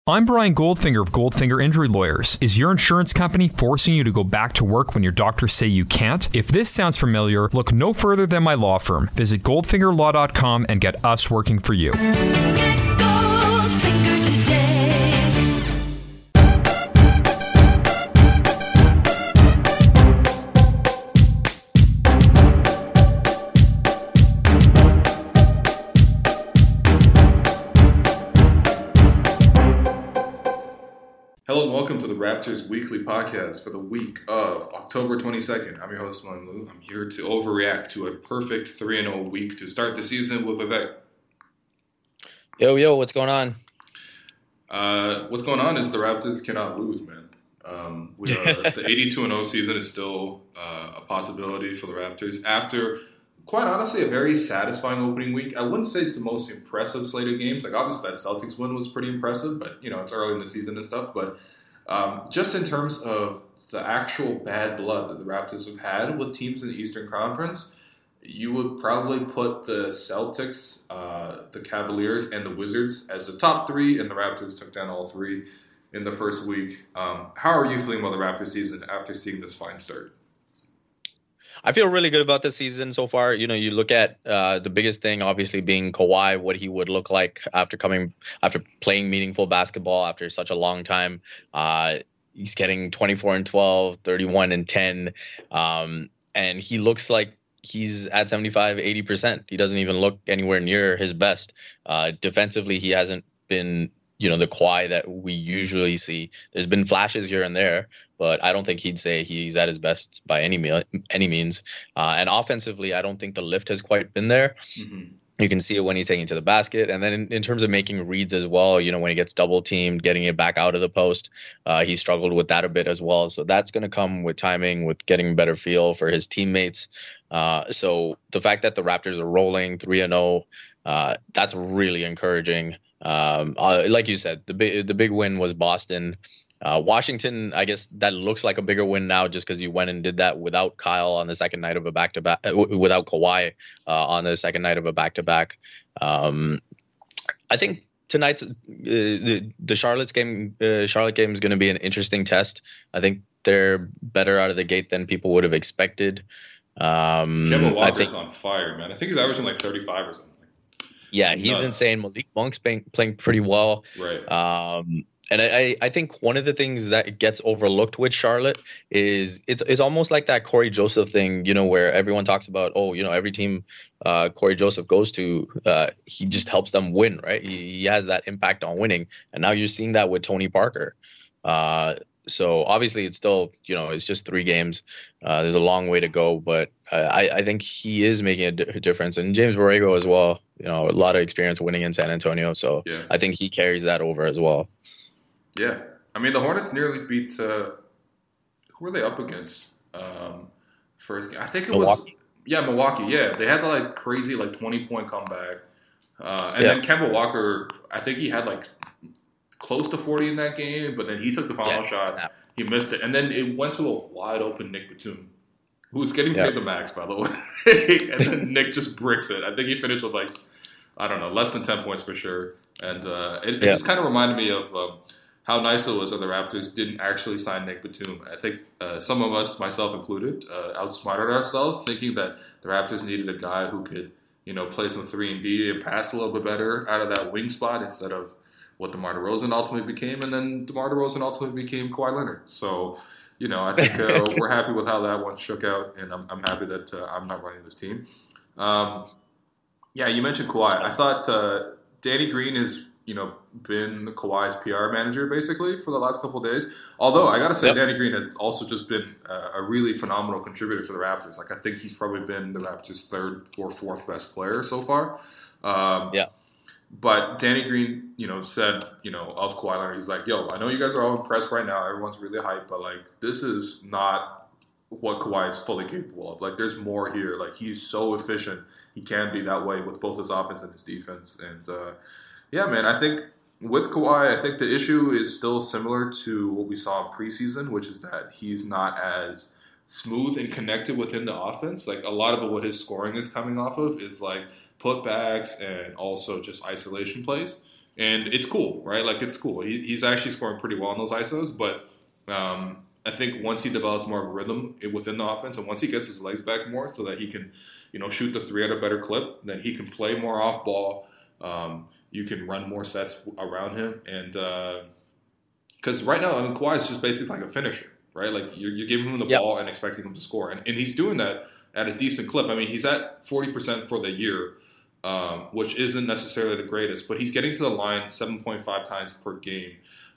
I'm Brian Goldfinger of Goldfinger Injury Lawyers. Is your insurance company forcing you to go back to work when your doctors say you can't? If this sounds familiar, look no further than my law firm. Visit goldfingerlaw.com and get us working for you. Get Goldfinger today. Hello and welcome to the Raptors Weekly Podcast for the week of October 22nd. I'm your host, Moen Liu. I'm here to overreact to a perfect 3-0 week to start the season with Vivek. Yo, what's going on? What's going on is the Raptors cannot lose, man. The 82-0 season is still a possibility for the Raptors after, quite honestly, a very satisfying opening week. I wouldn't say it's the most impressive slate of games. Like, obviously, that Celtics win was pretty impressive, but, it's early in the season and stuff. But just in terms of the actual bad blood that the Raptors have had with teams in the Eastern Conference, you would probably put the Celtics, the Cavaliers, and the Wizards as the top three, and the Raptors took down all three in the first week. How are you feeling about the Raptors season after seeing this fine start? I feel really good about this season so far. You look at the biggest thing, obviously, being Kawhi, what he would look like after playing meaningful basketball after such a long time. He's getting 24-12, 31-10, and he looks like he's at 75-80%. He doesn't even look anywhere near his best. Defensively, he hasn't been the Kawhi that we usually see. There's been flashes here and there, but I don't think he'd say he's at his best by any means. And offensively, I don't think the lift has quite been there. Mm-hmm. You can see it when he's taking to the basket. And then in terms of making reads as well, when he gets double teamed, getting it back out of the post, he struggled with that a bit as well. So that's going to come with timing, with getting a better feel for his teammates. So the fact that the Raptors are rolling 3-0, that's really encouraging. Like you said, the big win was Boston. Washington, I guess that looks like a bigger win now just because you went and did that without Kyle on the second night of a back-to-back, without Kawhi on the second night of a back-to-back. I think tonight's the Charlotte game is going to be an interesting test. I think they're better out of the gate than people would have expected. Kemba Walker's on fire, man. I think he's averaging like 35 or something. Yeah, he's insane. Malik Monk's playing pretty well. Right. And I think one of the things that gets overlooked with Charlotte is it's almost like that Corey Joseph thing, where everyone talks about, every team Corey Joseph goes to, he just helps them win, right? He has that impact on winning. And now you're seeing that with Tony Parker. So obviously it's still, it's just 3 games. There's a long way to go, but I think he is making a difference. And James Borrego as well, a lot of experience winning in San Antonio. So yeah. I think he carries that over as well. Yeah. I mean, the Hornets nearly beat, who were they up against? First game. I think it Milwaukee. was Milwaukee. Yeah. They had the crazy 20-point comeback. Then Kemba Walker, I think he had close to 40 in that game, but then he took the final shot. Snap. He missed it. And then it went to a wide open Nick Batum, who was getting paid the max, by the way. And then Nick just bricks it. I think he finished with less than 10 points for sure. And it just kind of reminded me of how nice it was that the Raptors didn't actually sign Nick Batum. I think some of us, myself included, outsmarted ourselves, thinking that the Raptors needed a guy who could, play some 3-and-D and pass a little bit better out of that wing spot instead of what DeMar DeRozan ultimately became, and then DeMar DeRozan ultimately became Kawhi Leonard. So, I think we're happy with how that one shook out, and I'm happy that I'm not running this team. You mentioned Kawhi. I thought Danny Green has, been Kawhi's PR manager basically for the last couple of days. Although I gotta say, Danny Green has also just been a really phenomenal contributor for the Raptors. I think he's probably been the Raptors' 3rd or 4th best player so far. But Danny Green, said, of Kawhi Leonard, he's like, I know you guys are all impressed right now. Everyone's really hyped, but this is not what Kawhi is fully capable of. There's more here. He's so efficient. He can be that way with both his offense and his defense. And man, I think with Kawhi, I think the issue is still similar to what we saw in preseason, which is that he's not as smooth and connected within the offense. A lot of what his scoring is coming off of is putbacks and also just isolation plays. and it's cool, right? Like it's cool. He's actually scoring pretty well in those ISOs, but I think once he develops more of a rhythm within the offense, and once he gets his legs back more, so that he can, shoot the three at a better clip, then he can play more off ball. You can run more sets around him, and because right now, Kawhi is just basically like a finisher, right? Like you're giving him the ball and expecting him to score, and he's doing that at a decent clip. I mean, he's at 40% for the year, which isn't necessarily the greatest, but he's getting to the line 7.5 times per game,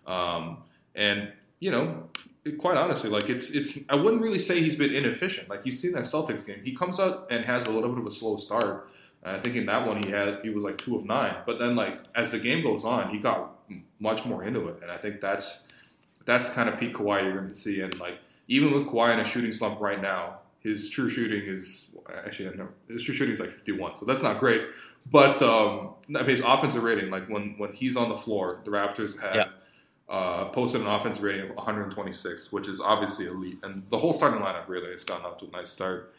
and quite honestly, like it's I wouldn't really say he's been inefficient. Like you've seen that Celtics game, he comes out and has a little bit of a slow start. I think in that one he was like 2 of 9, but then like as the game goes on, he got much more into it, and I think that's kind of peak Kawhi you're going to see. And like even with Kawhi in a shooting slump right now, his true shooting is his true shooting is like 51, so that's not great. But his offensive rating, like when he's on the floor, the Raptors have posted an offensive rating of 126, which is obviously elite, and the whole starting lineup really has gotten off to a nice start.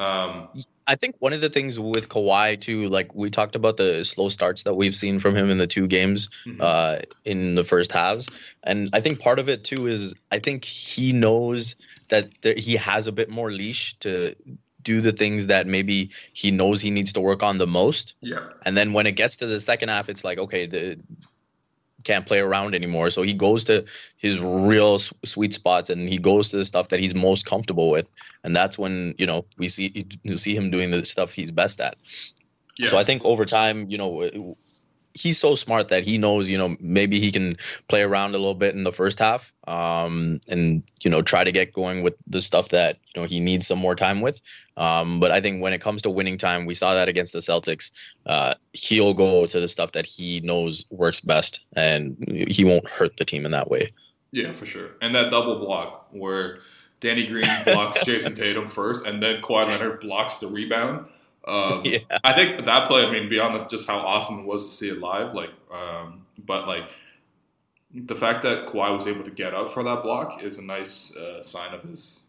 I think one of the things with Kawhi too, like we talked about the slow starts that we've seen from him in the 2 games in the first halves, and I think part of it too is I think he knows that he has a bit more leash to do the things that maybe he knows he needs to work on the most. Yeah, and then when it gets to the second half, it's like okay, can't play around anymore. So he goes to his real sweet spots, and he goes to the stuff that he's most comfortable with. And that's when, you see him doing the stuff he's best at. Yeah. So I think over time, he's so smart that he knows, maybe he can play around a little bit in the first half, and, try to get going with the stuff that, he needs some more time with. But I think when it comes to winning time, we saw that against the Celtics. He'll go to the stuff that he knows works best, and he won't hurt the team in that way. Yeah, for sure. And that double block where Danny Green blocks Jason Tatum first, and then Kawhi Leonard blocks the rebound. I think that play, I mean, beyond just how awesome it was to see it live, but the fact that Kawhi was able to get up for that block is a nice sign of his,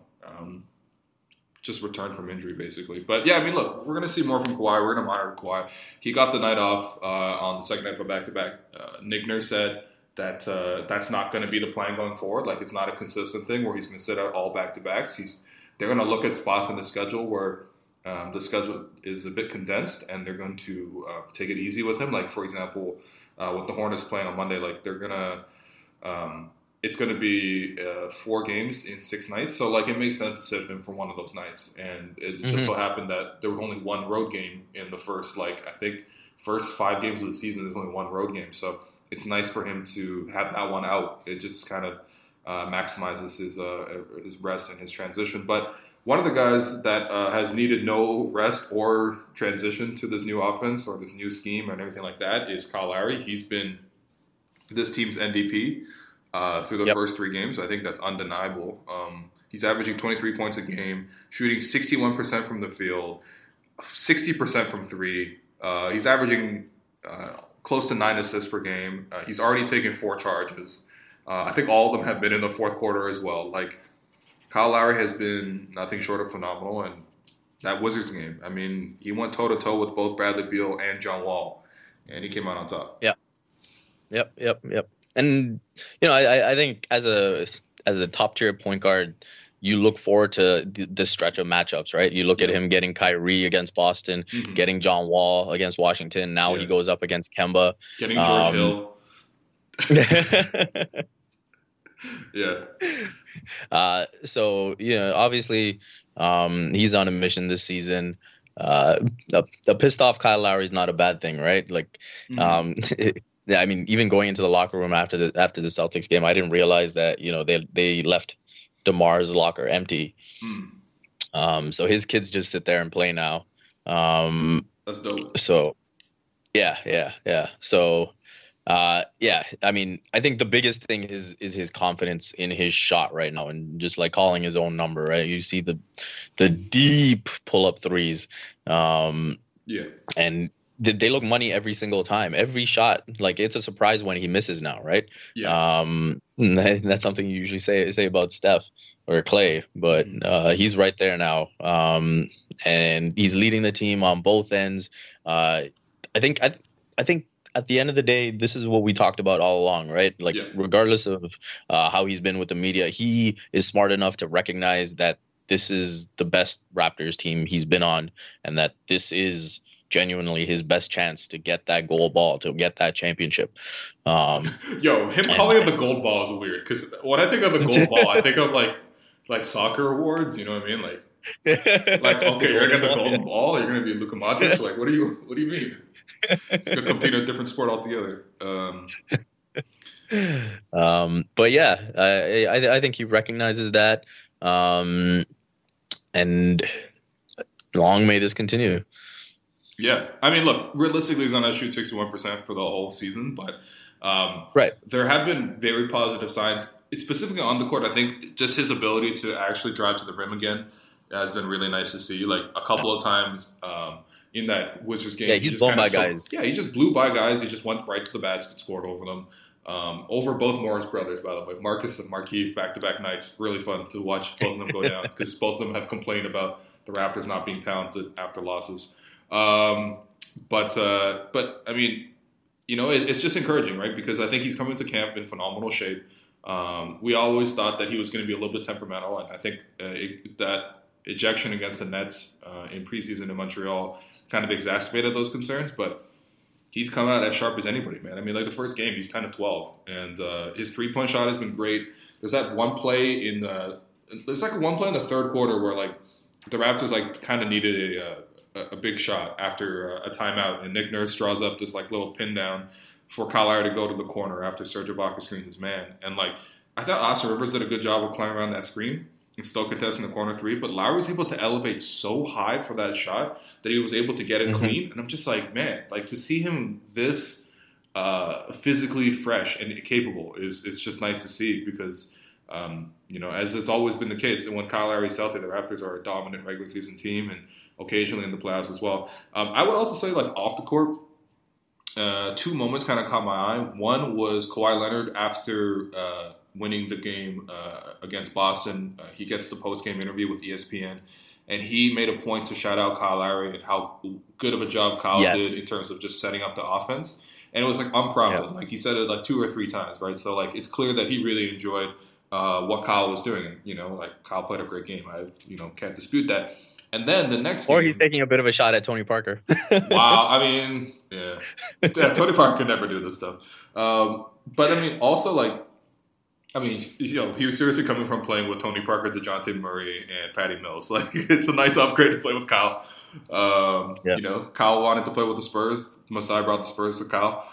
just return from injury, basically. But yeah, I mean, look, we're going to see more from Kawhi. We're going to monitor Kawhi. He got the night off on the second night of a back-to-back. Nick Nurse said that that's not going to be the plan going forward. Like, it's not a consistent thing where he's going to sit out all back-to-backs. They're going to look at spots in the schedule where the schedule is a bit condensed, and they're going to take it easy with him. Like, for example, with the Hornets playing on Monday, like they're gonna, it's going to be 4 games in 6 nights. So like it makes sense to sit him for one of those nights. And it just so happened that there was only 1 road game in the first, I think, first 5 games of the season. There's only 1 road game, so it's nice for him to have that one out. It just kind of maximizes his rest and his transition. But one of the guys that has needed no rest or transition to this new offense or this new scheme and everything like that is Kyle Lowry. He's been this team's MVP through the first 3 games. I think that's undeniable. He's averaging 23 points a game, shooting 61% from the field, 60% from 3. He's averaging close to 9 assists per game. He's already taken 4 charges. I think all of them have been in the fourth quarter as well. Kyle Lowry has been nothing short of phenomenal, and that Wizards game, I mean, he went toe-to-toe with both Bradley Beal and John Wall, and he came out on top. Yep. And, I think as a top-tier point guard, you look forward to this stretch of matchups, right? You look at him getting Kyrie against Boston, getting John Wall against Washington. Now he goes up against Kemba. Getting George Hill. So obviously, he's on a mission this season. A pissed off Kyle Lowry is not a bad thing, right? I mean, even going into the locker room after the Celtics game, I didn't realize that they left DeMar's locker empty. So his kids just sit there and play now. That's dope. So yeah. So. I mean, I think the biggest thing is his confidence in his shot right now, and just calling his own number, right? You see the deep pull-up threes, and they look money every single time. Every shot, it's a surprise when he misses now, right? That's something you usually say about Steph or Clay, but he's right there now, and he's leading the team on both ends. I think at the end of the day, this is what we talked about all along, right? Like, regardless of how he's been with the media, he is smart enough to recognize that this is the best Raptors team he's been on, and that this is genuinely his best chance to get that gold ball, to get that championship. Calling it the gold ball is weird, because when I think of the gold ball, I think of like soccer awards. You know what I mean? Like okay, you're gonna get the golden ball. You're gonna be Luka Modric. Like, what do you mean? It's gonna compete in a different sport altogether. But yeah, I think he recognizes that, and long may this continue. Yeah, I mean, look, realistically, he's not going to shoot 61% for the whole season, but there have been very positive signs, specifically on the court. I think just his ability to actually drive to the rim again has been really nice to see. Like, a couple of times in that Wizards game, he's blown by guys. Yeah, he just blew by guys. He just went right to the basket, scored over them. Over both Morris brothers, by the way, Marcus and Markieff, back-to-back nights. Really fun to watch both of them go down, because both of them have complained about the Raptors not being talented after losses. But I mean, it's just encouraging, right? Because I think he's coming to camp in phenomenal shape. We always thought that he was going to be a little bit temperamental, and I think that ejection against the Nets in preseason in Montreal kind of exacerbated those concerns. But he's come out as sharp as anybody, man. I mean, like, the first game, he's 10 of 12, and his three-point shot has been great. There's that one play in the third quarter where, like, the Raptors kind of needed a big shot after a timeout, and Nick Nurse draws up this little pin down for Kyle Lowry to go to the corner after Serge Ibaka screens his man. And I thought Austin Rivers did a good job of climbing around that screen and still contesting the corner three, but Lowry was able to elevate so high for that shot that he was able to get it clean. And I'm just like, man, to see him this physically fresh and capable it's just nice to see, because as it's always been the case, and when Kyle Lowry's healthy, the Raptors are a dominant regular season team, and occasionally in the playoffs as well. I would also say, off the court, two moments kind of caught my eye. One was Kawhi Leonard after winning the game against Boston. He gets the post-game interview with ESPN, and he made a point to shout out Kyle Lowry and how good of a job Kyle did in terms of just setting up the offense. And it was unprompted. He said it 2 or 3 times, right? So it's clear that he really enjoyed what Kyle was doing. Kyle played a great game. I can't dispute that. And then the next game, he's taking a bit of a shot at Tony Parker. Wow, I mean, yeah, Tony Parker could never do this stuff. But I mean, also he was seriously coming from playing with Tony Parker, DeJounte Murray, and Patty Mills. It's a nice upgrade to play with Kyle. Kyle wanted to play with the Spurs. Masai brought the Spurs to Kyle.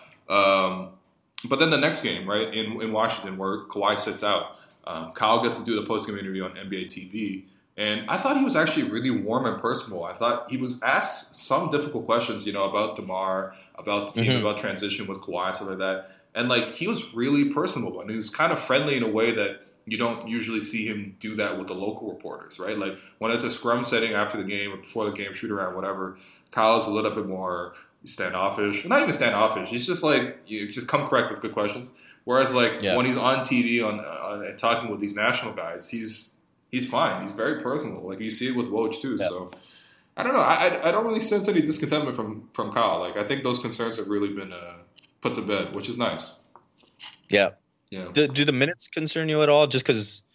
But then the next game, right, in Washington, where Kawhi sits out, Kyle gets to do the post-game interview on NBA TV. And I thought he was actually really warm and personable. I thought he was asked some difficult questions, about DeMar, about the team, about transition with Kawhi and stuff like that. And he was really personable, and he was kind of friendly in a way that you don't usually see him do that with the local reporters, right? When it's a scrum setting after the game or before the game, shoot around, whatever, Kyle's a little bit more standoffish. Not even standoffish. He's just you just come correct with good questions. Whereas when he's on TV and talking with these national guys, he's fine. He's very personal. You see it with Woj too. Yeah. So I don't know. I don't really sense any discontentment from Kyle. I think those concerns have really been put to bed, which is nice. Yeah. Yeah. Do the minutes concern you at all? Just because,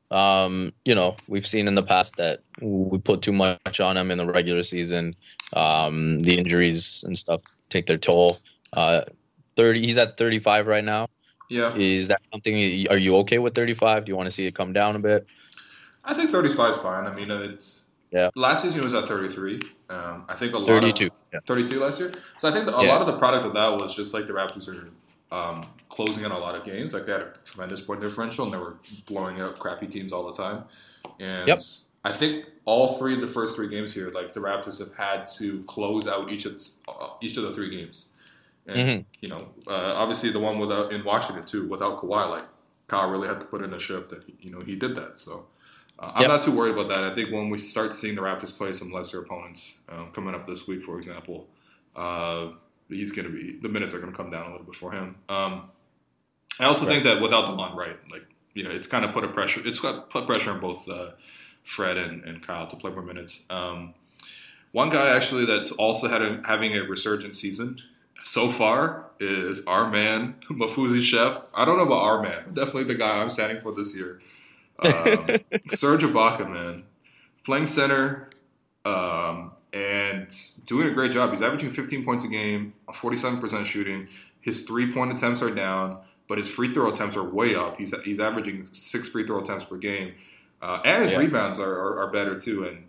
we've seen in the past that we put too much on him in the regular season. The injuries and stuff take their toll. 30. He's at 35 right now. Yeah. Is that something? Are you okay with 35? Do you want to see it come down a bit? I think 35 is fine. I mean, last season he was at 33. I think a lot 32. 32 last year. So I think a lot of the product of that was just the Raptors are closing in a lot of games. They had a tremendous point differential, and they were blowing out crappy teams all the time. And I think all 3 of the first 3 games here, the Raptors have had to close out each of the 3 games. And obviously the one in Washington too, without Kawhi, Kyle really had to put in a shift, and he did that. So. I'm not too worried about that. I think when we start seeing the Raptors play some lesser opponents coming up this week, for example, he's going to be – the minutes are going to come down a little bit for him. I also think that without DeLon Wright, it's kind of put pressure on both Fred and Kyle to play more minutes. One guy actually that's also having a resurgent season so far is our man, Mafuzi Chef. I don't know about our man, but definitely the guy I'm standing for this year. Serge Ibaka, man. Playing center and doing a great job. He's averaging 15 points a game, 47% shooting. His three-point attempts are down, but his free throw attempts are way up. He's averaging 6 free throw attempts per game. And his rebounds are better, too. And,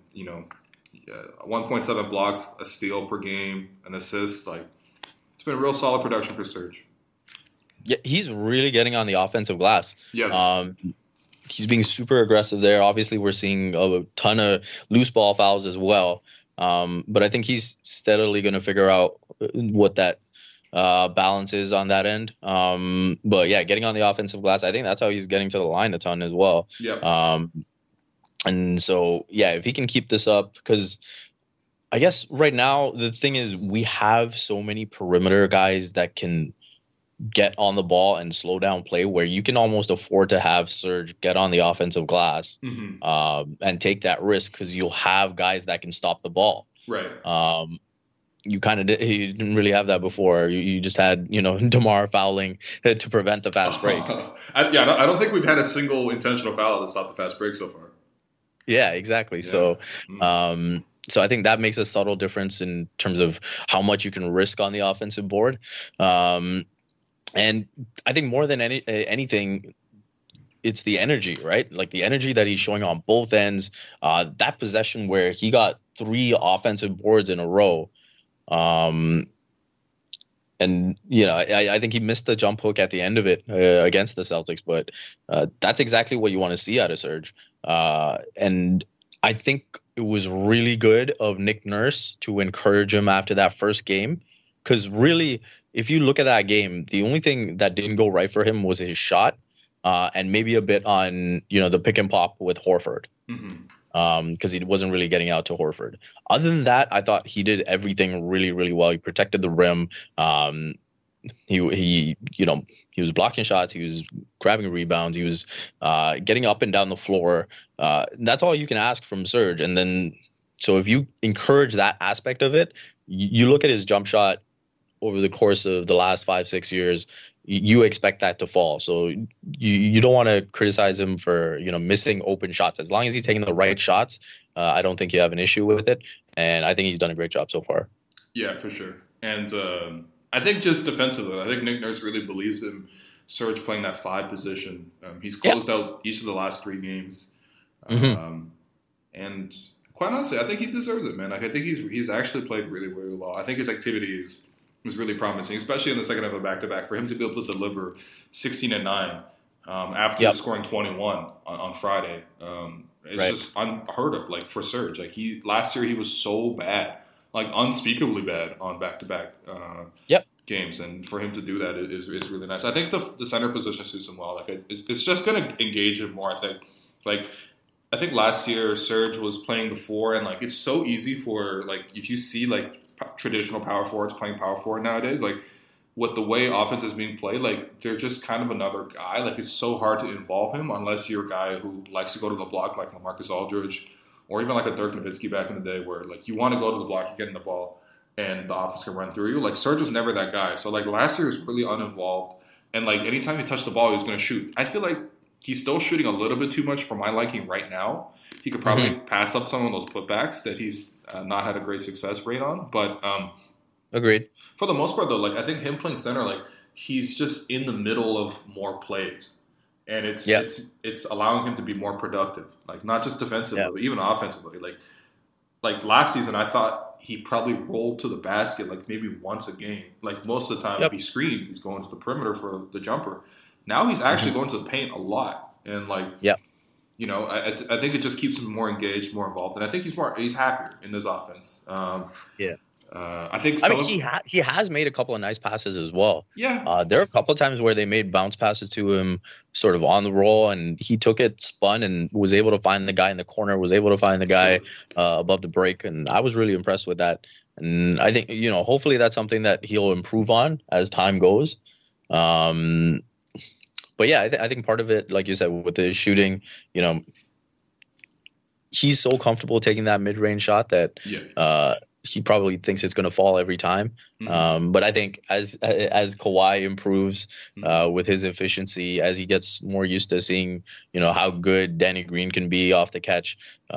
1.7 blocks, a steal per game, an assist. Like, it's been a real solid production for Serge. Yeah, he's really getting on the offensive glass. Yes. He's being super aggressive there. Obviously, we're seeing a ton of loose ball fouls as well. But I think he's steadily going to figure out what that balance is on that end. But yeah, getting on the offensive glass, I think that's how he's getting to the line a ton as well. Yeah. And so, yeah, if he can keep this up, because I guess right now the thing is we have so many perimeter guys that can get on the ball and slow down play where you can almost afford to have Serge get on the offensive glass and take that risk because you'll have guys that can stop the ball. Right. You didn't really have that before. You just had, DeMar fouling to prevent the fast break. I don't think we've had a single intentional foul to stop the fast break so far. Yeah, exactly. Yeah. So I think that makes a subtle difference in terms of how much you can risk on the offensive board. And I think more than anything, it's the energy, right? Like the energy that he's showing on both ends. That possession where he got 3 offensive boards in a row. And, I think he missed the jump hook at the end of it against the Celtics. But that's exactly what you want to see out of Serge. And I think it was really good of Nick Nurse to encourage him after that first game. Because really, if you look at that game, the only thing that didn't go right for him was his shot and maybe a bit on, the pick and pop with Horford. Because he wasn't really getting out to Horford. Other than that, I thought he did everything really, really well. He protected the rim. He was blocking shots. He was grabbing rebounds. He was getting up and down the floor. That's all you can ask from Serge. And then, so if you encourage that aspect of it, you look at his jump shot over the course of the last 5-6 years, you expect that to fall. So you don't want to criticize him for, missing open shots. As long as he's taking the right shots, I don't think you have an issue with it. And I think he's done a great job so far. Yeah, for sure. And I think just defensively, I think Nick Nurse really believes in Serge playing that 5 position. He's closed out each of the last 3 games. And quite honestly, I think he deserves it, man. Like, I think he's actually played really, really well. I think his activity was really promising, especially in the second half of back-to-back. For him to be able to deliver 16 and 9 after scoring 21 on Friday, it's just unheard of. Like for Serge, like last year he was so bad, like unspeakably bad on back-to-back games, and for him to do that is really nice. I think the center position suits him well. Like it's just going to engage him more. I think last year Serge was playing the 4, and like it's so easy for like if you see like traditional power forwards playing power forward nowadays, like with the way offense is being played, like they're just kind of another guy. Like it's so hard to involve him unless you're a guy who likes to go to the block, like LaMarcus Aldridge, or even like a Dirk Nowitzki back in the day, where like you want to go to the block, you're getting the ball, and the offense can run through you. Like Serge was never that guy. So like last year was really uninvolved, and like anytime he touched the ball, he was going to shoot. I feel like he's still shooting a little bit too much for my liking right now. He could probably pass up some of those putbacks that he's not had a great success rate on. But agreed. For the most part, though, like I think him playing center, like he's just in the middle of more plays, and it's allowing him to be more productive. Like not just defensively, but even offensively. Like last season, I thought he probably rolled to the basket like maybe once a game. Like most of the time, if he screened, he's going to the perimeter for the jumper. Now he's actually going to the paint a lot, and like I think it just keeps him more engaged, more involved, and I think he's happier in this offense. I think. He has made a couple of nice passes as well. Yeah. There are a couple of times where they made bounce passes to him, sort of on the roll, and he took it, spun, and was able to find the guy in the corner. Was able to find the guy above the break, and I was really impressed with that. And I think hopefully that's something that he'll improve on as time goes. But yeah, I think part of it, like you said, with the shooting, he's so comfortable taking that mid-range shot that he probably thinks it's going to fall every time. But I think as Kawhi improves with his efficiency, as he gets more used to seeing, how good Danny Green can be off the catch,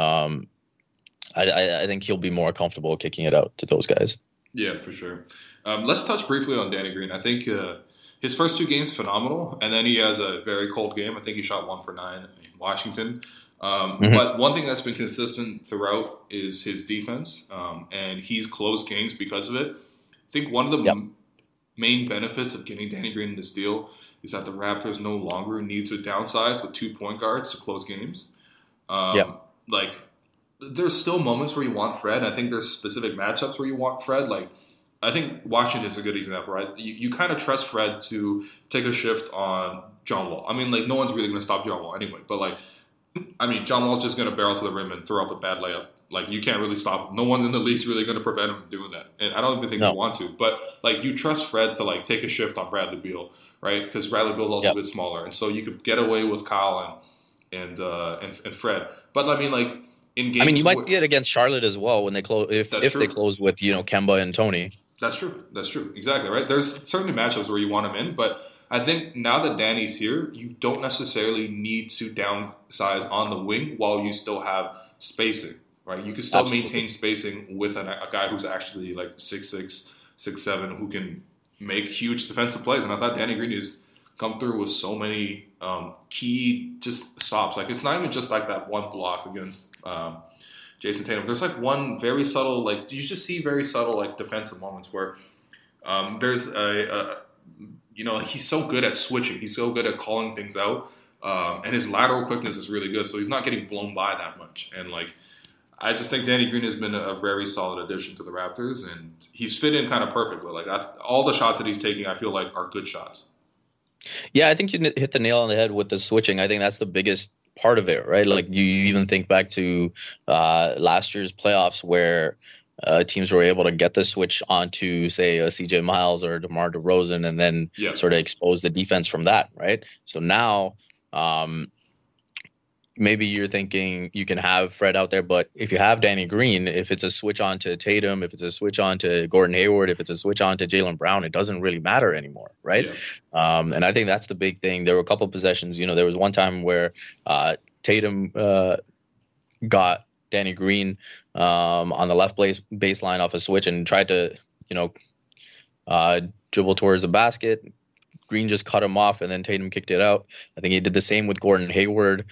I think he'll be more comfortable kicking it out to those guys. Yeah, for sure. Let's touch briefly on Danny Green. I think his first 2 games, phenomenal. And then he has a very cold game. I think he shot 1 for 9 in Washington. But one thing that's been consistent throughout is his defense. And he's closed games because of it. I think one of the main benefits of getting Danny Green in this deal is that the Raptors no longer need to downsize with 2 point guards to close games. Like, there's still moments where you want Fred. I think there's specific matchups where you want Fred. Like, I think Washington's a good example, right? You kind of trust Fred to take a shift on John Wall. I mean, like, no one's really going to stop John Wall anyway. But, like, I mean, John Wall's just going to barrel to the rim and throw up a bad layup. Like, you can't really stop him. No one in the league's really going to prevent him from doing that. And I don't even think they want to. But, like, you trust Fred to, like, take a shift on Bradley Beal, right? Because Bradley Beal's also a bit smaller. And so you could get away with Kyle and Fred. But, I mean, like, in games... I mean, you might see it against Charlotte as well when they close, if they close with, Kemba and Tony. That's true. Exactly, right? There's certainly matchups where you want him in, but I think now that Danny's here, you don't necessarily need to downsize on the wing while you still have spacing, right? You can still maintain spacing with a guy who's actually like 6'6", 6'7", who can make huge defensive plays. And I thought Danny Green has come through with so many key just stops. Like, it's not even just like that one block against Jason Tatum. There's like one very subtle, like, you just see very subtle, like, defensive moments where there's he's so good at switching. He's so good at calling things out. And his lateral quickness is really good. So he's not getting blown by that much. And, like, I just think Danny Green has been a very solid addition to the Raptors. And he's fit in kind of perfectly. Like, all the shots that he's taking, I feel like, are good shots. Yeah, I think you hit the nail on the head with the switching. I think that's the biggest part of it, right? Like, you even think back to last year's playoffs where teams were able to get the switch onto, say, a CJ Miles or DeMar DeRozan and then sort of expose the defense from that, right? So now maybe you're thinking you can have Fred out there, but if you have Danny Green, if it's a switch on to Tatum, if it's a switch on to Gordon Hayward, if it's a switch on to Jaylen Brown, it doesn't really matter anymore, right? And I think that's the big thing. There were a couple of possessions. There was one time where Tatum got Danny Green on the left baseline off a switch and tried to, dribble towards the basket. Green just cut him off, and then Tatum kicked it out. I think he did the same with Gordon Hayward.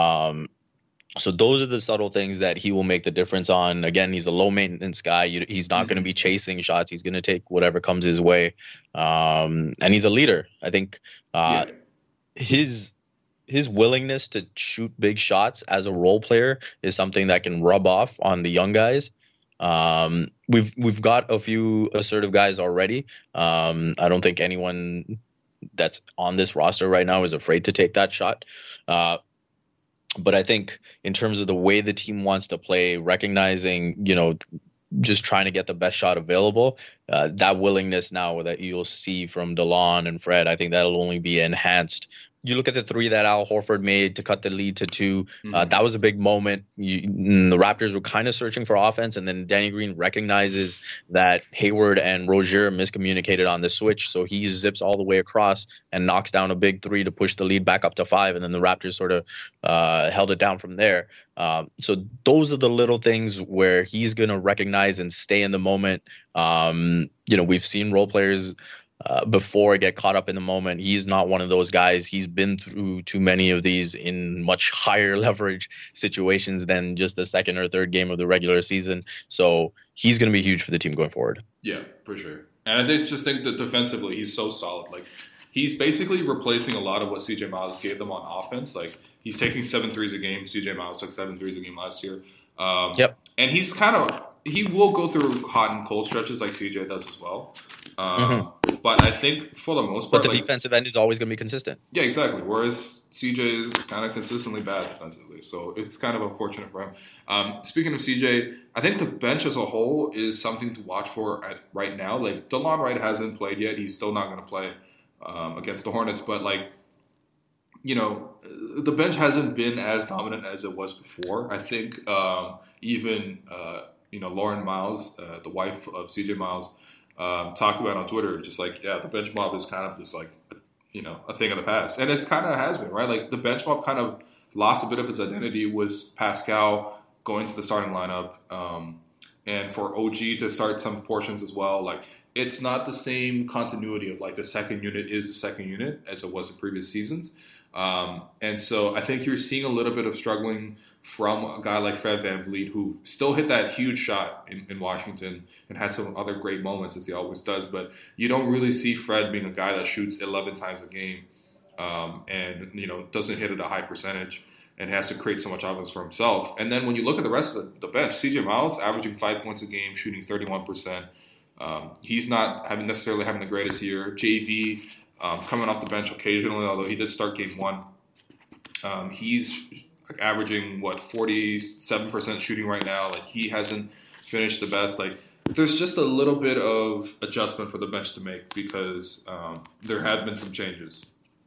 So those are the subtle things that he will make the difference on. Again, he's a low-maintenance guy. He's not going to be chasing shots. He's going to take whatever comes his way. And he's a leader. I think his willingness to shoot big shots as a role player is something that can rub off on the young guys. We've got a few assertive guys already. I don't think anyone that's on this roster right now is afraid to take that shot. But I think in terms of the way the team wants to play, recognizing, just trying to get the best shot available, that willingness now that you'll see from DeLon and Fred, I think that'll only be enhanced. You look at the 3 that Al Horford made to cut the lead to 2. That was a big moment. The Raptors were kind of searching for offense, and then Danny Green recognizes that Hayward and Rozier miscommunicated on the switch, so he zips all the way across and knocks down a big 3 to push the lead back up to 5, and then the Raptors sort of held it down from there. So those are the little things where he's going to recognize and stay in the moment. We've seen role players before get caught up in the moment. He's not one of those guys. He's been through too many of these in much higher leverage situations than just the second or third game of the regular season. So he's going to be huge for the team going forward. Yeah, for sure. And I just think that defensively, he's so solid. Like, he's basically replacing a lot of what CJ Miles gave them on offense. Like, he's taking 7 threes a game. CJ Miles took 7 threes a game last year. And he's he will go through hot and cold stretches like CJ does as well. But I think for the most part, but the defensive end is always going to be consistent. Yeah, exactly. Whereas CJ is kind of consistently bad defensively, so it's kind of unfortunate for him. Speaking of CJ, I think the bench as a whole is something to watch for right now. Like, DeLon Wright hasn't played yet; he's still not going to play against the Hornets. But the bench hasn't been as dominant as it was before. I think even Lauren Miles, the wife of CJ Miles, talked about on Twitter, just like, yeah, the bench mob is kind of just like, a thing of the past. And it's kind of has been, right? Like the bench mob kind of lost a bit of its identity with Pascal going to the starting lineup. And for OG to start some portions as well, like it's not the same continuity of like the second unit is the second unit as it was in previous seasons. And so I think you're seeing a little bit of struggling from a guy like Fred VanVleet, who still hit that huge shot in Washington and had some other great moments, as he always does. But you don't really see Fred being a guy that shoots 11 times a game and doesn't hit at a high percentage and has to create so much offense for himself. And then when you look at the rest of the bench, CJ Miles averaging 5 points a game, shooting 31%. He's not necessarily having the greatest year. JV coming off the bench occasionally, although he did start game one. He's like averaging 47% shooting right now. Like he hasn't finished the best. Like there's just a little bit of adjustment for the bench to make because there have been some changes.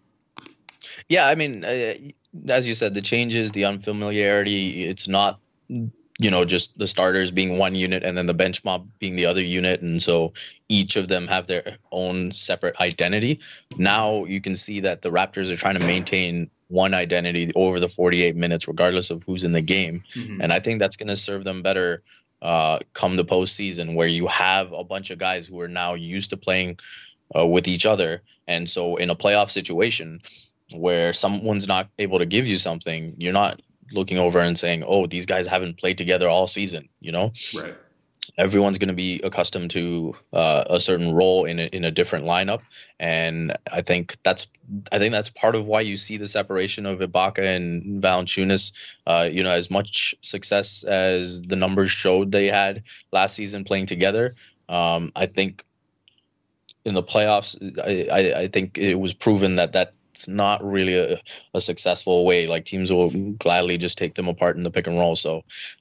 Yeah, I mean, as you said, the changes, the unfamiliarity, it's not, just the starters being one unit and then the bench mob being the other unit. And so each of them have their own separate identity. Now you can see that the Raptors are trying to maintain one identity over the 48 minutes, regardless of who's in the game. Mm-hmm. And I think that's going to serve them better come the postseason, where you have a bunch of guys who are now used to playing with each other. And so in a playoff situation where someone's not able to give you something, you're not looking over and saying, oh, these guys haven't played together all season, Right. Everyone's going to be accustomed to a certain role in a different lineup, and I think that's part of why you see the separation of Ibaka and Valanciunas. As much success as the numbers showed they had last season playing together, I think in the playoffs, I think it was proven that it's not really a successful way. Like teams will gladly just take them apart in the pick and roll. So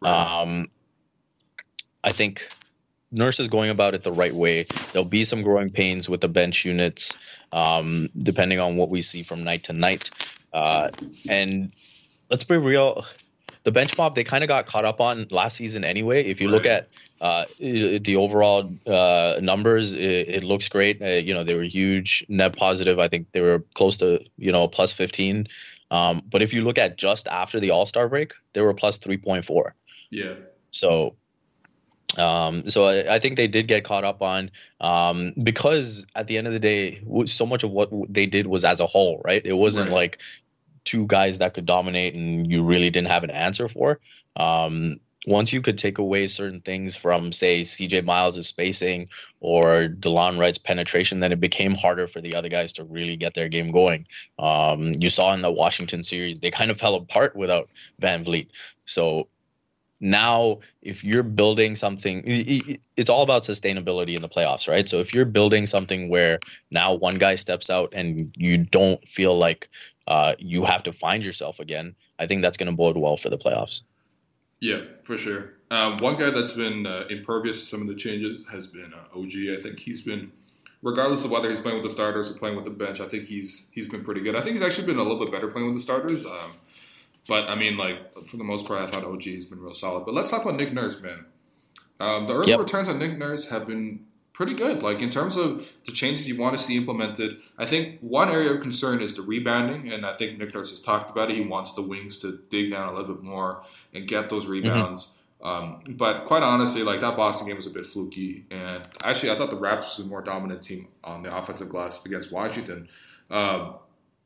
I think Nurse is going about it the right way. There'll be some growing pains with the bench units, depending on what we see from night to night. And let's be real, the bench mob, they kind of got caught up on last season anyway. If you look at the overall numbers, it looks great. They were huge net positive. I think they were close to, plus 15. But if you look at just after the All-Star break, they were plus 3.4. Yeah. So I think they did get caught up on because at the end of the day, so much of what they did was as a whole, right? It wasn't like two guys that could dominate and you really didn't have an answer for. Once you could take away certain things from, say, CJ Miles' spacing or DeLon Wright's penetration, then it became harder for the other guys to really get their game going. You saw in the Washington series, they kind of fell apart without VanVleet. So now, if you're building something, it's all about sustainability in the playoffs, right? So if you're building something where now one guy steps out and you don't feel like you have to find yourself again, I think that's going to bode well for the playoffs. Yeah, for sure. One guy that's been impervious to some of the changes has been OG. I think he's been, regardless of whether he's playing with the starters or playing with the bench, I think he's been pretty good. I think he's actually been a little bit better playing with the starters. But, I mean, like, for the most part, I thought OG has been real solid. But let's talk about Nick Nurse, man. The early returns on Nick Nurse have been pretty good. Like, in terms of the changes you want to see implemented, I think one area of concern is the rebounding. And I think Nick Nurse has talked about it. He wants the wings to dig down a little bit more and get those rebounds. Mm-hmm. But quite honestly, like, that Boston game was a bit fluky. And actually, I thought the Raptors was a more dominant team on the offensive glass against Washington. But,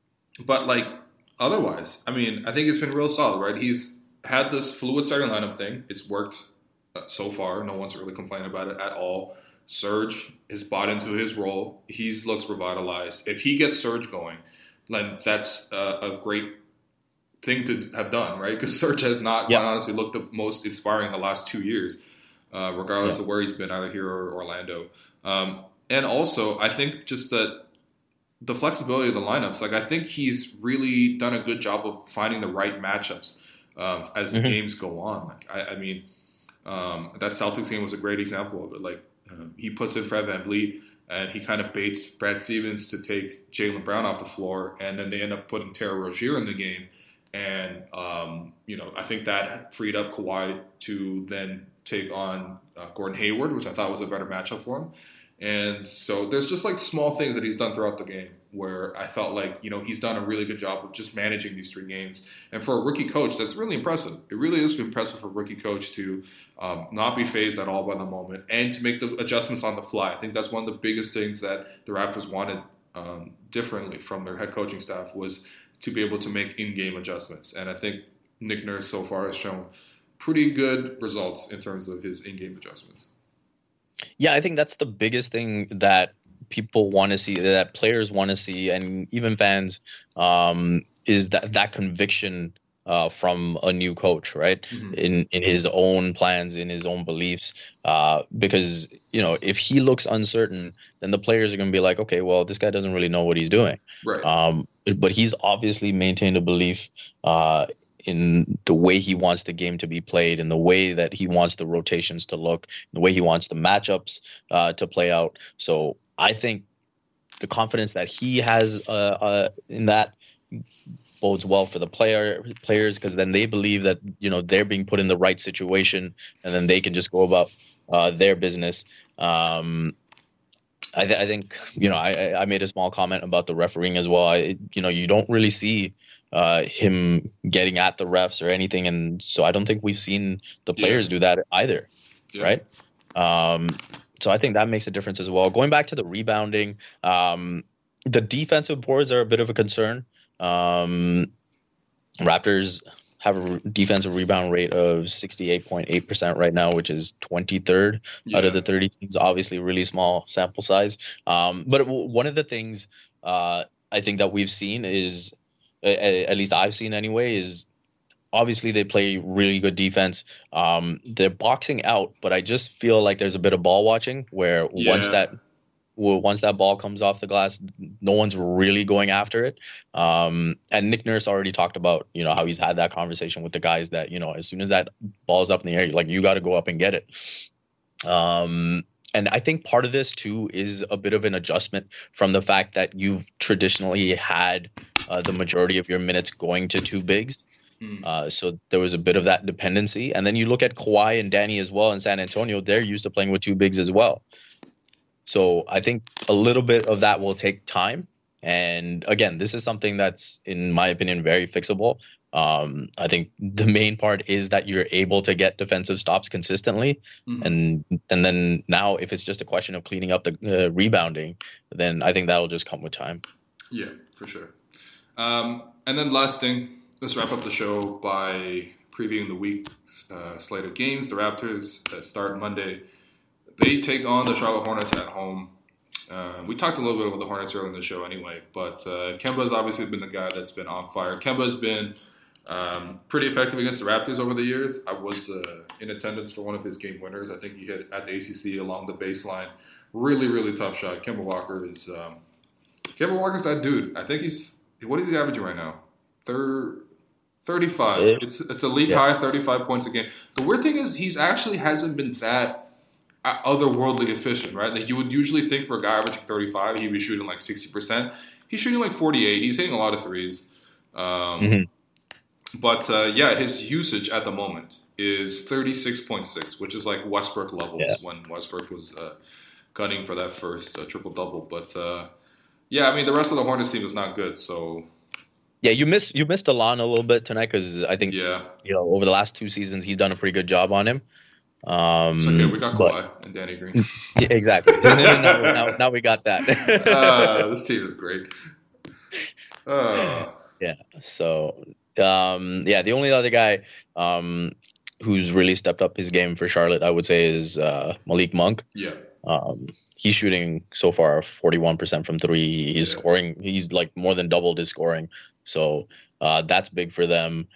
like, otherwise, I mean, I think it's been real solid, right? He's had this fluid starting lineup thing. It's worked so far. No one's really complaining about it at all. Serge has bought into his role. He looks revitalized. If he gets Serge going, then that's a great thing to have done, right? Because Serge has not, quite honestly, looked the most inspiring the last 2 years, regardless of where he's been, either here or Orlando. And also, I think just that the flexibility of the lineups, like I think he's really done a good job of finding the right matchups as the games go on. Like I mean, that Celtics game was a great example of it. Like he puts in Fred VanVleet and he kind of baits Brad Stevens to take Jaylen Brown off the floor, and then they end up putting Terry Rozier in the game. And I think that freed up Kawhi to then take on Gordon Hayward, which I thought was a better matchup for him. And so there's just like small things that he's done throughout the game where I felt like, he's done a really good job of just managing these 3 games. And for a rookie coach, that's really impressive. It really is impressive for a rookie coach to not be phased at all by the moment and to make the adjustments on the fly. I think that's one of the biggest things that the Raptors wanted differently from their head coaching staff was to be able to make in-game adjustments. And I think Nick Nurse so far has shown pretty good results in terms of his in-game adjustments. Yeah, I think that's the biggest thing that people want to see, that players want to see, and even fans, is that conviction from a new coach, right? Mm-hmm. In his own plans, in his own beliefs. Because, if he looks uncertain, then the players are going to be like, okay, well, this guy doesn't really know what he's doing. Right. But he's obviously maintained a belief in the way he wants the game to be played, in the way that he wants the rotations to look, the way he wants the matchups to play out. So I think the confidence that he has in that bodes well for the players, because then they believe that they're being put in the right situation, and then they can just go about their business. I think I made a small comment about the refereeing as well. You don't really see him getting at the refs or anything, and so I don't think we've seen the players do that either, right? So I think that makes a difference as well. Going back to the rebounding, the defensive boards are a bit of a concern. Raptors have a defensive rebound rate of 68.8% right now, which is 23rd out of the 30 teams. Obviously, really small sample size. But one of the things I think that we've seen is, at least I've seen anyway, is obviously they play really good defense. They're boxing out, but I just feel like there's a bit of ball watching where once that ball comes off the glass, no one's really going after it. And Nick Nurse already talked about, how he's had that conversation with the guys that, as soon as that ball's up in the air, like, you got to go up and get it. And I think part of this too is a bit of an adjustment from the fact that you've traditionally had the majority of your minutes going to 2 bigs. So there was a bit of that dependency. And then you look at Kawhi and Danny as well in San Antonio, they're used to playing with 2 bigs as well. So I think a little bit of that will take time. And again, this is something that's, in my opinion, very fixable. I think the main part is that you're able to get defensive stops consistently. And then now if it's just a question of cleaning up the rebounding, then I think that'll just come with time. Yeah, for sure. And then last thing, let's wrap up the show by previewing the week's slate of games. The Raptors start Monday. They take on the Charlotte Hornets at home. We talked a little bit about the Hornets earlier in the show anyway, but Kemba's obviously been the guy that's been on fire. Kemba's been pretty effective against the Raptors over the years. I was in attendance for one of his game winners. I think he hit at the ACC along the baseline. Really, really tough shot. Kemba Walker's that dude. I think what is he averaging right now? 35. It's a league high 35 points a game. The weird thing is he actually hasn't been that otherworldly efficient, right? Like, you would usually think for a guy averaging 35, he'd be shooting like 60%. He's shooting like 48. He's hitting a lot of threes. But his usage at the moment is 36.6, which is like Westbrook levels when Westbrook was gunning for that first triple-double. But the rest of the Hornets team is not good, so... Yeah, you missed Alon a little bit tonight because I think over the last 2 seasons he's done a pretty good job on him. It's okay, we got Kawhi and Danny Green. Yeah, exactly. now we got that. This team is great. Yeah. So, the only other guy who's really stepped up his game for Charlotte, I would say, is Malik Monk. Yeah. He's shooting so far 41% from 3. He's scoring. He's like more than doubled his scoring. So that's big for them.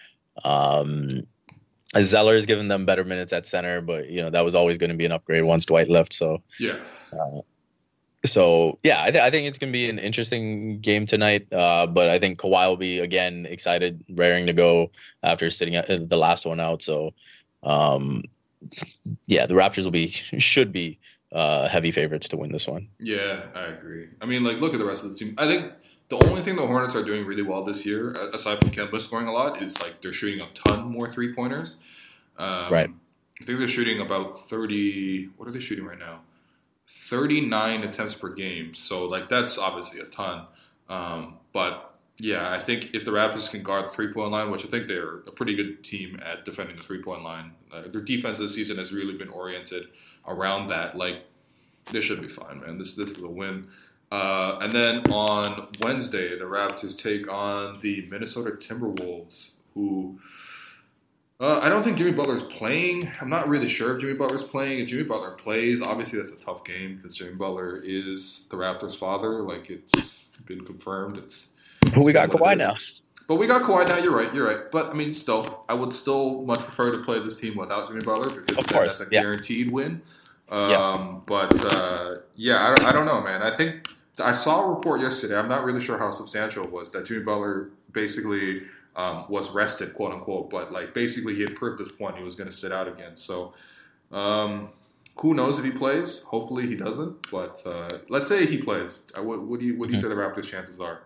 Zeller has given them better minutes at center, but that was always going to be an upgrade once Dwight left. So I think it's going to be an interesting game tonight. But I think Kawhi will be again excited, raring to go after sitting the last one out. So the Raptors should be heavy favorites to win this one. Yeah, I agree. I mean, like, look at the rest of the team. I think the only thing the Hornets are doing really well this year, aside from Kemba scoring a lot, is like they're shooting a ton more 3-pointers. Right. I think they're shooting about 30. What are they shooting right now? 39 attempts per game. So like that's obviously a ton. But yeah, I think if the Raptors can guard the 3-point line, which I think they're a pretty good team at defending the 3-point line, their defense this season has really been oriented around that. Like, this should be fine, man. This is a win. And then on Wednesday, the Raptors take on the Minnesota Timberwolves, who I don't think Jimmy Butler's playing. I'm not really sure if Jimmy Butler's playing. If Jimmy Butler plays, obviously that's a tough game because Jimmy Butler is the Raptors' father. Like, it's been confirmed. But we got Kawhi now. But we got Kawhi now. You're right. But I mean, still, I would still much prefer to play this team without Jimmy Butler because of course, that's a guaranteed win. But I don't know, man. I think I saw a report yesterday. I'm not really sure how substantial it was that Jimmy Butler basically was rested, quote unquote. But like basically, he had proved this point he was going to sit out again. So who knows if he plays? Hopefully, he doesn't. But let's say he plays. What do you say the Raptors' chances are?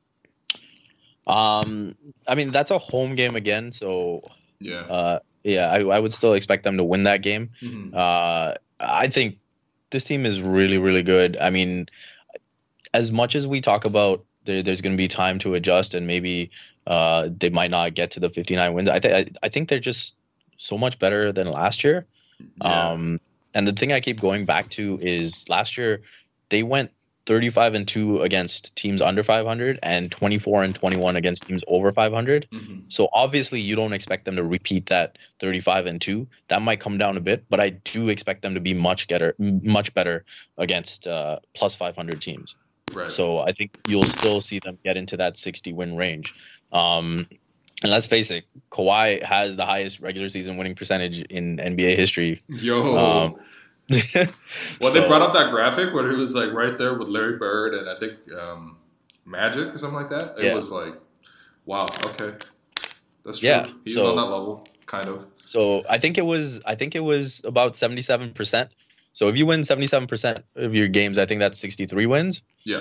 I mean, that's a home game again, so yeah. I would still expect them to win that game. Mm-hmm. I think this team is really, really good. I mean, as much as we talk about there's going to be time to adjust and maybe they might not get to the 59 wins, I think they're just so much better than last year. Yeah. And the thing I keep going back to is last year they went 35-2 against teams under 500 and 24-21 against teams over 500. Mm-hmm. So obviously you don't expect them to repeat that 35-2. That might come down a bit, but I do expect them to be much better against plus 500 teams. Right. So I think you'll still see them get into that 60 win range. And let's face it, Kawhi has the highest regular season winning percentage in NBA history. Yo. They brought up that graphic where he was like right there with Larry Bird and I think Magic or something like that. It was like, wow, okay, that's true. Yeah, He's on that level, kind of. So I think it was about 77%. So if you win 77% of your games, I think that's 63 wins. Yeah.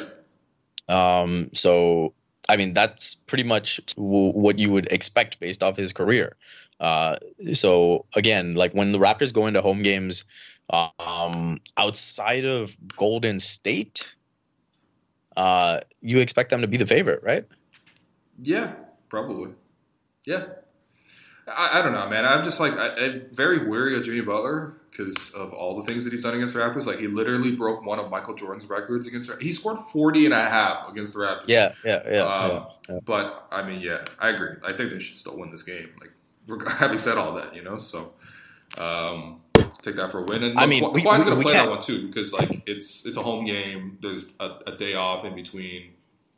So I mean that's pretty much what you would expect based off his career. So again, like when the Raptors go into home games. Outside of Golden State, you expect them to be the favorite, right? Yeah, probably. Yeah. I don't know, man. I'm just like I'm very weary of Jimmy Butler because of all the things that he's done against the Raptors. Like he literally broke one of Michael Jordan's records against the Raptors. He scored 40 and a half against the Raptors. Yeah. But I mean, yeah, I agree. I think they should still win this game. Like having said all that, so take that for a win. And I mean, Kawhi's going to play that one too because like it's a home game. There's a day off in between.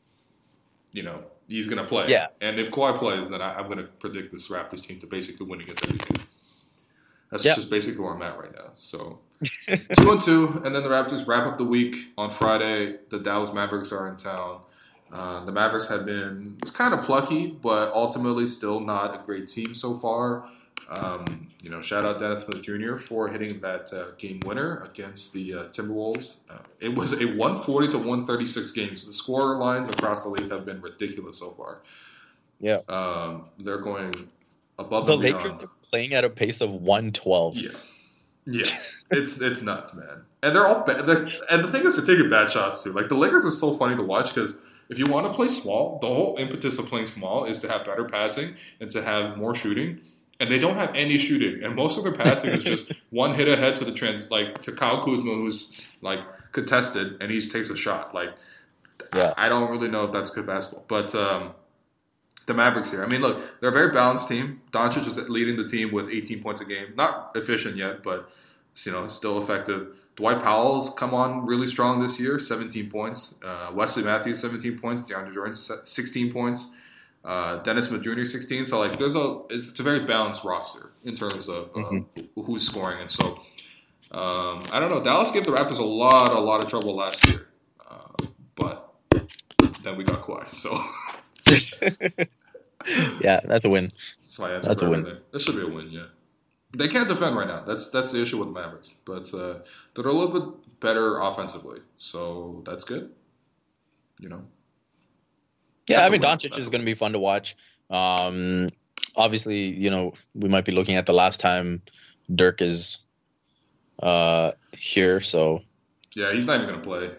He's going to play. Yeah. And if Kawhi plays, then I'm going to predict this Raptors team to basically win against every team. That's just basically where I'm at right now. So 2-2, and then the Raptors wrap up the week on Friday. The Dallas Mavericks are in town. The Mavericks have been kind of plucky, but ultimately still not a great team so far. Shout out Dennis Smith Jr. for hitting that game winner against the Timberwolves. It was a 140-136 games. The score lines across the league have been ridiculous so far. Yeah. They're going above the and beyond. Lakers are playing at a pace of 112. Yeah. It's nuts, man. And they're all bad. And the thing is, they're taking bad shots too. Like the Lakers are so funny to watch because if you want to play small, the whole impetus of playing small is to have better passing and to have more shooting. And they don't have any shooting, and most of their passing is just one hit ahead to to Kyle Kuzma, who's like contested, and he takes a shot. Like, I don't really know if that's good basketball, but the Mavericks here. I mean, look, they're a very balanced team. Doncic is leading the team with 18 points a game. Not efficient yet, but still effective. Dwight Powell's come on really strong this year, 17 points. Wesley Matthews, 17 points. DeAndre Jordan, 16 points. Dennis Smith Jr. 16. So it's a very balanced roster in terms of who's scoring, and so I don't know. Dallas gave the Raptors a lot of trouble last year, but then we got Kawhi. So yeah, that's a win. That's a win. That should be a win. Yeah, they can't defend right now. That's the issue with the Mavericks, but they're a little bit better offensively, so that's good. Yeah, I mean, Doncic is going to be fun to watch. Obviously, we might be looking at the last time Dirk is here, so Yeah, he's not even gonna play.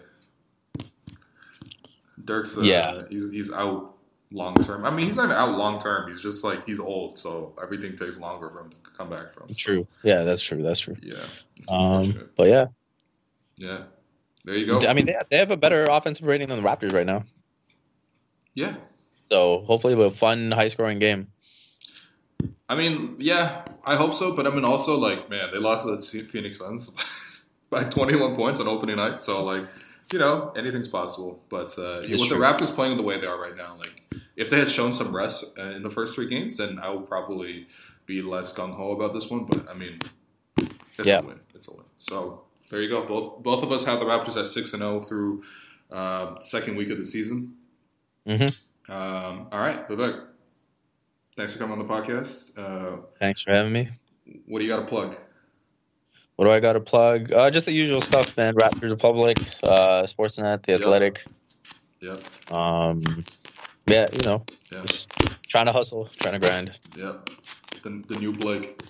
Dirk's he's out long term. I mean, he's not even out long term. He's just like he's old, so everything takes longer for him to come back from. true. Yeah, that's true. Yeah, it's unfortunate. But yeah, Yeah, there you go. I mean, they have a better offensive rating than the Raptors right now. Yeah, So hopefully, a fun, high-scoring game. I mean, yeah, I hope so. But I mean, also like, man, they lost to the Phoenix Suns by 21 points on opening night. So like, anything's possible. But with the Raptors playing the way they are right now, like if they had shown some rest in the first 3 games, then I would probably be less gung ho about this one. But I mean, it's a win. It's a win. So there you go. Both of us have the Raptors at 6-0 through second week of the season. Mm-hmm. All right, Vivek. Thanks for coming on the podcast. Thanks for having me. What do you got to plug? What do I got to plug? Just the usual stuff, man. Raptors Republic, Sportsnet, The Athletic. Yep. Yeah, Yeah. just trying to hustle, trying to grind. Yep. The new Blake.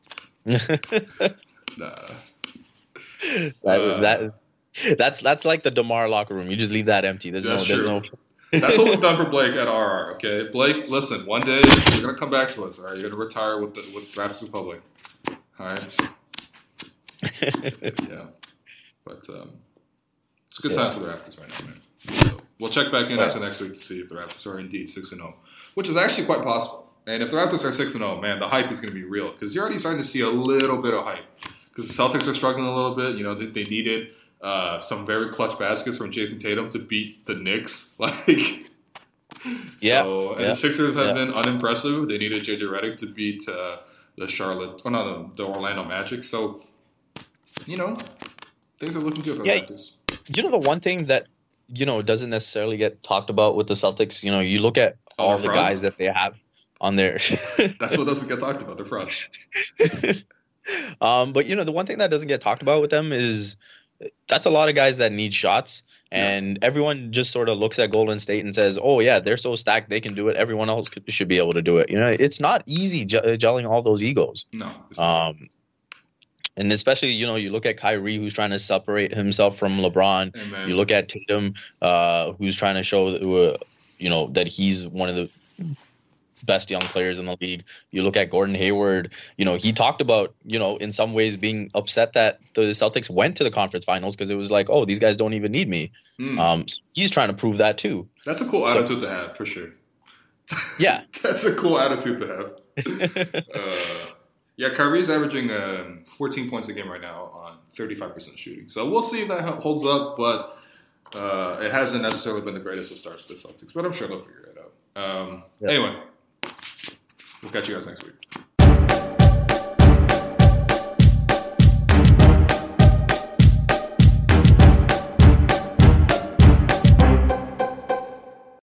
Nah. That's like the DeMar locker room. You just leave that empty. There's no. That's what we've done for Blake at RR. Okay, Blake. Listen, one day you're gonna come back to us. All right, you're gonna retire with Raptors Republic. All right. Yeah, but it's a good time for the Raptors right now, man. So we'll check back in after next week to see if the Raptors are indeed 6-0, which is actually quite possible. And if the Raptors are 6-0, man, the hype is going to be real because you're already starting to see a little bit of hype because the Celtics are struggling a little bit. They needed some very clutch baskets from Jason Tatum to beat the Knicks. The Sixers have been unimpressive. They needed JJ Redick to beat the Orlando Magic. So, things are looking good for the Raptors. The one thing that doesn't necessarily get talked about with the Celtics. You look at all the guys that they have on there. That's what doesn't get talked about. They're fronts. But the one thing that doesn't get talked about with them is that's a lot of guys that need shots, and everyone just sort of looks at Golden State and says, "Oh yeah, they're so stacked, they can do it. Everyone else should be able to do it." It's not easy gelling all those egos. No. And especially, you look at Kyrie, who's trying to separate himself from LeBron. Amen. You look at Tatum, who's trying to show that he's one of the best young players in the league. You look at Gordon Hayward, he talked about, in some ways being upset that the Celtics went to the conference finals because it was like, oh, these guys don't even need me. So he's trying to prove that too. That's a cool attitude to have, for sure. Yeah. That's a cool attitude to have. Kyrie's averaging 14 points a game right now on 35% shooting. So we'll see if that holds up, but it hasn't necessarily been the greatest of starts for the Celtics, but I'm sure they'll figure it out. Anyway, we'll catch you guys next week.